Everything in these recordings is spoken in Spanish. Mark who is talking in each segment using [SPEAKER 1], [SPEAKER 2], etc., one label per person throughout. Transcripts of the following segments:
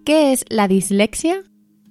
[SPEAKER 1] ¿Qué es la dislexia?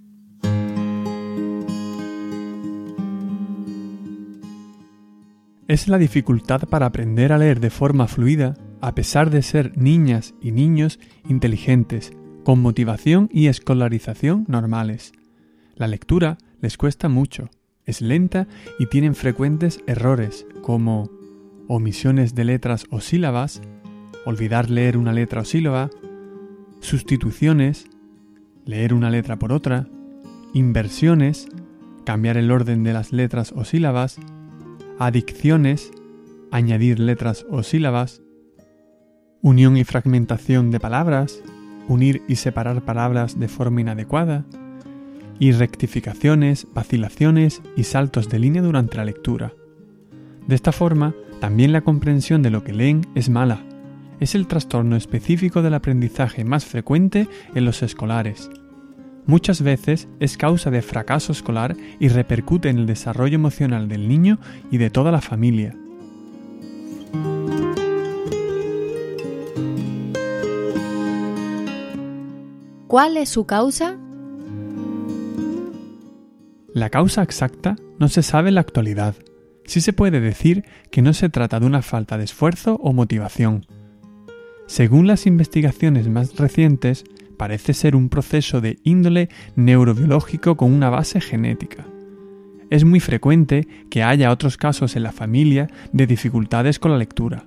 [SPEAKER 2] Es la dificultad para aprender a leer de forma fluida, a pesar de ser niñas y niños inteligentes, con motivación y escolarización normales. La lectura les cuesta mucho, es lenta y tienen frecuentes errores, como omisiones de letras o sílabas, olvidar leer una letra o sílaba, sustituciones, leer una letra por otra, inversiones, cambiar el orden de las letras o sílabas, adicciones, añadir letras o sílabas, unión y fragmentación de palabras, unir y separar palabras de forma inadecuada, y rectificaciones, vacilaciones y saltos de línea durante la lectura. De esta forma, también la comprensión de lo que leen es mala. Es el trastorno específico del aprendizaje más frecuente en los escolares. Muchas veces es causa de fracaso escolar y repercute en el desarrollo emocional del niño y de toda la familia.
[SPEAKER 1] ¿Cuál es su causa?
[SPEAKER 2] La causa exacta no se sabe en la actualidad. Sí se puede decir que no se trata de una falta de esfuerzo o motivación. Según las investigaciones más recientes, parece ser un proceso de índole neurobiológico con una base genética. Es muy frecuente que haya otros casos en la familia de dificultades con la lectura.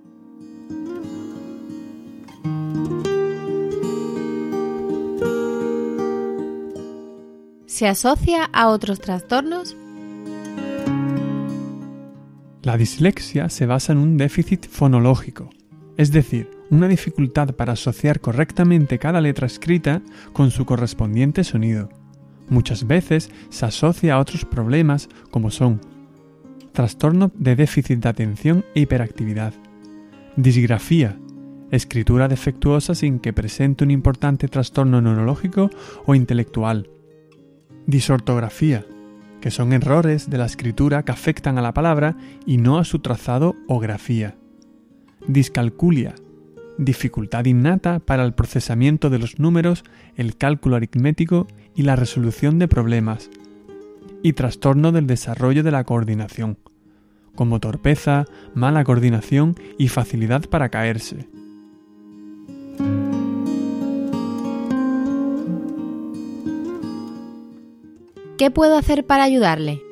[SPEAKER 1] ¿Se asocia a otros trastornos?
[SPEAKER 2] La dislexia se basa en un déficit fonológico, es decir, una dificultad para asociar correctamente cada letra escrita con su correspondiente sonido. Muchas veces se asocia a otros problemas como son trastorno de déficit de atención e hiperactividad, disgrafía, escritura defectuosa sin que presente un importante trastorno neurológico o intelectual, disortografía, que son errores de la escritura que afectan a la palabra y no a su trazado o grafía, discalculia, dificultad innata para el procesamiento de los números, el cálculo aritmético y la resolución de problemas, y trastorno del desarrollo de la coordinación, como torpeza, mala coordinación y facilidad para caerse.
[SPEAKER 1] ¿Qué puedo hacer para ayudarle?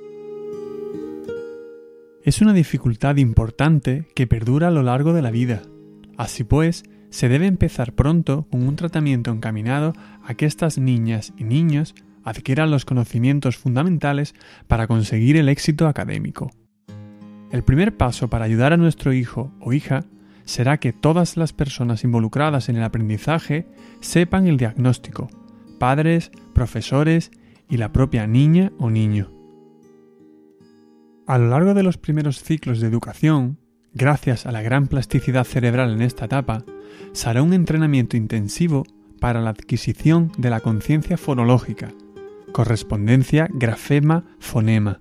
[SPEAKER 2] Es una dificultad importante que perdura a lo largo de la vida. Así pues, se debe empezar pronto con un tratamiento encaminado a que estas niñas y niños adquieran los conocimientos fundamentales para conseguir el éxito académico. El primer paso para ayudar a nuestro hijo o hija será que todas las personas involucradas en el aprendizaje sepan el diagnóstico, padres, profesores y la propia niña o niño. A lo largo de los primeros ciclos de educación, gracias a la gran plasticidad cerebral en esta etapa, se hará un entrenamiento intensivo para la adquisición de la conciencia fonológica, correspondencia grafema-fonema.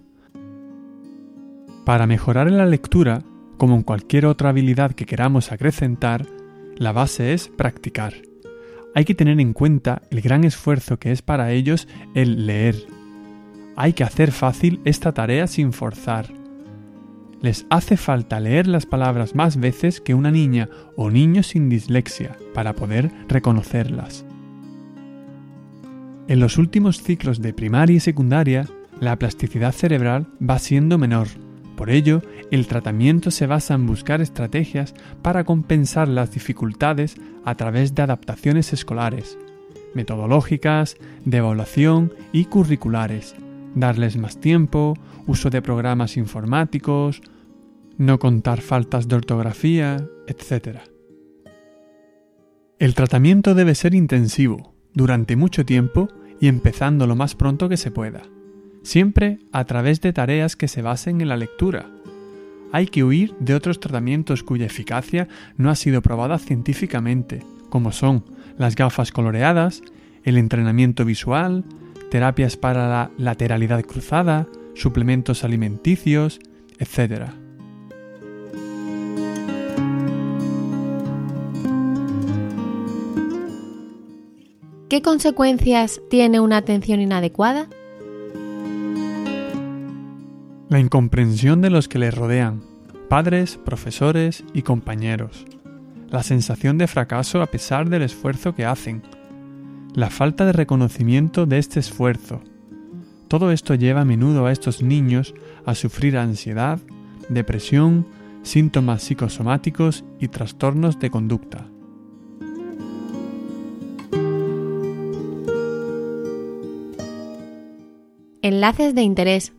[SPEAKER 2] Para mejorar en la lectura, como en cualquier otra habilidad que queramos acrecentar, la base es practicar. Hay que tener en cuenta el gran esfuerzo que es para ellos el leer. Hay que hacer fácil esta tarea sin forzar. Les hace falta leer las palabras más veces que una niña o niño sin dislexia para poder reconocerlas. En los últimos ciclos de primaria y secundaria, la plasticidad cerebral va siendo menor. Por ello, el tratamiento se basa en buscar estrategias para compensar las dificultades a través de adaptaciones escolares, metodológicas, de evaluación y curriculares, darles más tiempo, uso de programas informáticos, no contar faltas de ortografía, etc. El tratamiento debe ser intensivo, durante mucho tiempo y empezando lo más pronto que se pueda, siempre a través de tareas que se basen en la lectura. Hay que huir de otros tratamientos cuya eficacia no ha sido probada científicamente, como son las gafas coloreadas, el entrenamiento visual, terapias para la lateralidad cruzada, suplementos alimenticios, etc.
[SPEAKER 1] ¿Qué consecuencias tiene una atención inadecuada?
[SPEAKER 2] La incomprensión de los que les rodean, padres, profesores y compañeros. La sensación de fracaso a pesar del esfuerzo que hacen. La falta de reconocimiento de este esfuerzo. Todo esto lleva a menudo a estos niños a sufrir ansiedad, depresión, síntomas psicosomáticos y trastornos de conducta.
[SPEAKER 1] Enlaces de interés.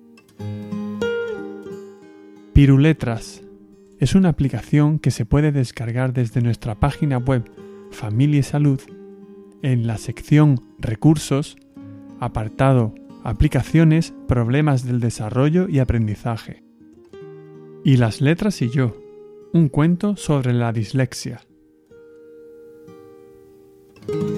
[SPEAKER 2] Piruletras es una aplicación que se puede descargar desde nuestra página web Familia y Salud en la sección Recursos, apartado Aplicaciones, Problemas del Desarrollo y Aprendizaje. Y las letras y yo, un cuento sobre la dislexia.